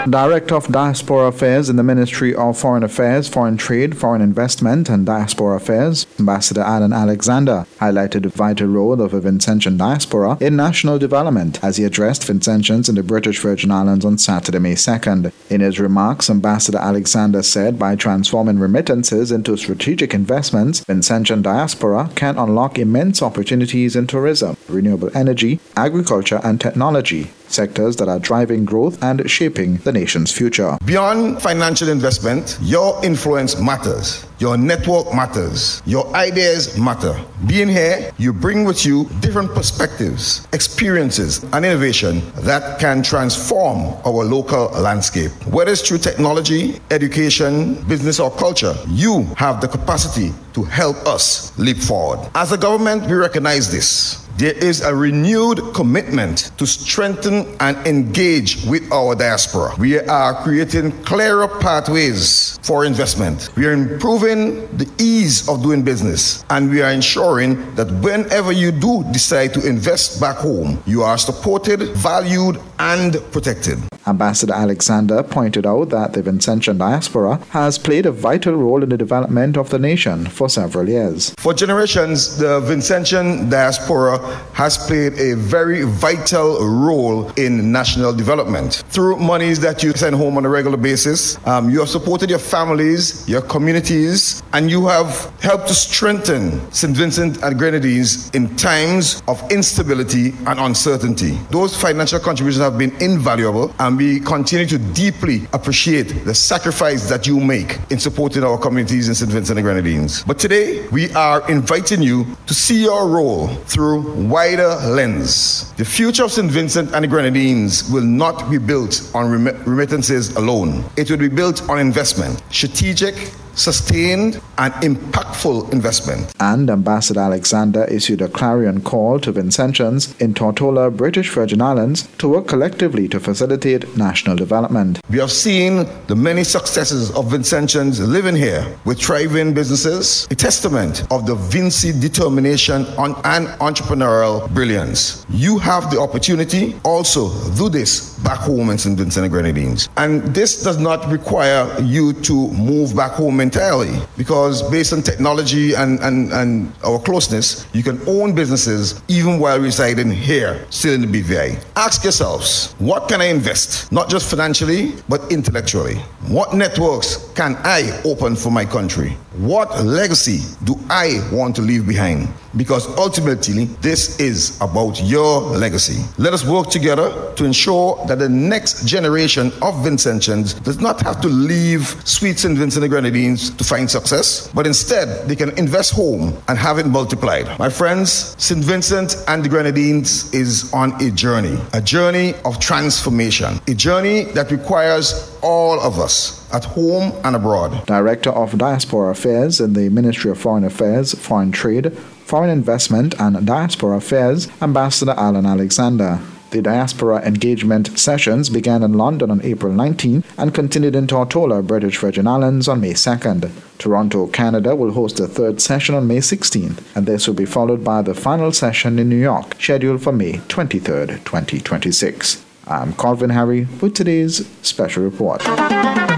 Director of Diaspora Affairs in the Ministry of Foreign Affairs, Foreign Trade, Foreign Investment and Diaspora Affairs, Ambassador Alan Alexander, highlighted the vital role of a Vincentian diaspora in national development as he addressed Vincentians in the British Virgin Islands on Saturday, May 2nd. In his remarks, Ambassador Alexander said by transforming remittances into strategic investments, Vincentian diaspora can unlock immense opportunities in tourism, renewable energy, agriculture and technology, sectors that are driving growth and shaping the nation's future. Beyond financial investment, your influence matters. Your network matters. Your ideas matter. Being here, you bring with you different perspectives, experiences, and innovation that can transform our local landscape. Whether it's through technology, education, business, or culture, you have the capacity to help us leap forward. As a government, we recognize this. There is a renewed commitment to strengthen and engage with our diaspora. We are creating clearer pathways for investment. We are improving the ease of doing business, and we are ensuring that whenever you do decide to invest back home, you are supported, valued, and protected. Ambassador Alexander pointed out that the Vincentian diaspora has played a vital role in the development of the nation for several years. For generations, the Vincentian diaspora has played a very vital role in national development. Through monies that you send home on a regular basis, you have supported your families, your communities, and you have helped to strengthen St. Vincent and Grenadines in times of instability and uncertainty. Those financial contributions have been invaluable, and we continue to deeply appreciate the sacrifice that you make in supporting our communities in St. Vincent and Grenadines. But today, we are inviting you to see your role through wider lens. The future of St. Vincent and the Grenadines will not be built on remittances alone. It will be built on investment, strategic, sustained and impactful investment. And Ambassador Alexander issued a clarion call to Vincentians in Tortola, British Virgin Islands to work collectively to facilitate national development. We have seen the many successes of Vincentians living here with thriving businesses, a testament of the Vinci determination and entrepreneurial brilliance. You have the opportunity also to do this back home in St. Vincent and Grenadines. And this does not require you to move back home entirely, because based on technology and our closeness, you can own businesses even while residing here, still in the BVI. Ask yourselves, what can I invest? Not just financially, but intellectually. What networks can I open for my country? What legacy do I want to leave behind? Because ultimately, this is about your legacy. Let us work together to ensure that the next generation of Vincentians does not have to leave sweet St. Vincent and Grenadines to find success, but instead they can invest home and have it multiplied. My friends, St. Vincent and the Grenadines is on a journey of transformation, a journey that requires all of us at home and abroad. Director of Diaspora Affairs in the Ministry of Foreign Affairs, Foreign Trade, Foreign Investment and Diaspora Affairs, Ambassador Alan Alexander. The diaspora engagement sessions began in London on April 19 and continued in Tortola, British Virgin Islands on May 2nd. Toronto, Canada will host the third session on May 16th, and this will be followed by the final session in New York, scheduled for May 23rd, 2026. I'm Calvin Harry with today's special report.